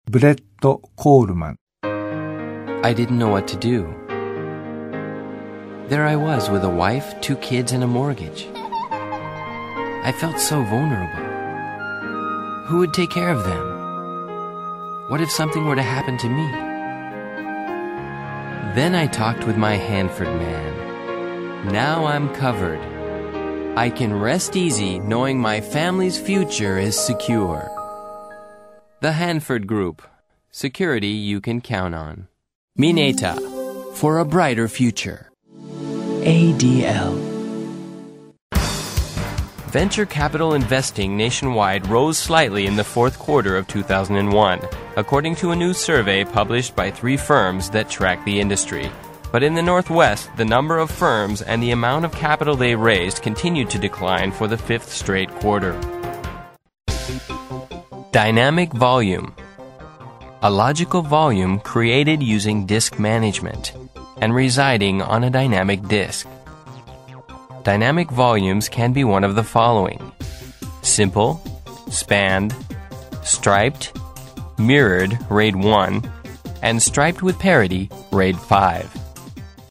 ブレッド・コールマン。 I didn't know what to do. There I was with a wife, 2 kids, and a mortgage. I felt so vulnerable. Who would take care of them? What if something were to happen to me? Then I talked with my Hanford man. Now I'm covered. I can rest easy knowing my family's future is secure. The Hanford Group. Security you can count on. Mineta. For a brighter future. ADL. Venture capital investing nationwide rose slightly in the fourth quarter of 2001, according to a new survey published by 3 firms that track the industry. But in the Northwest, the number of firms and the amount of capital they raised continued to decline for the 5th straight quarter. Dynamic volume. A logical volume created using disk management and residing on a dynamic disk. Dynamic volumes can be one of the following: simple, spanned, striped, mirrored RAID 1, and striped with parity RAID 5.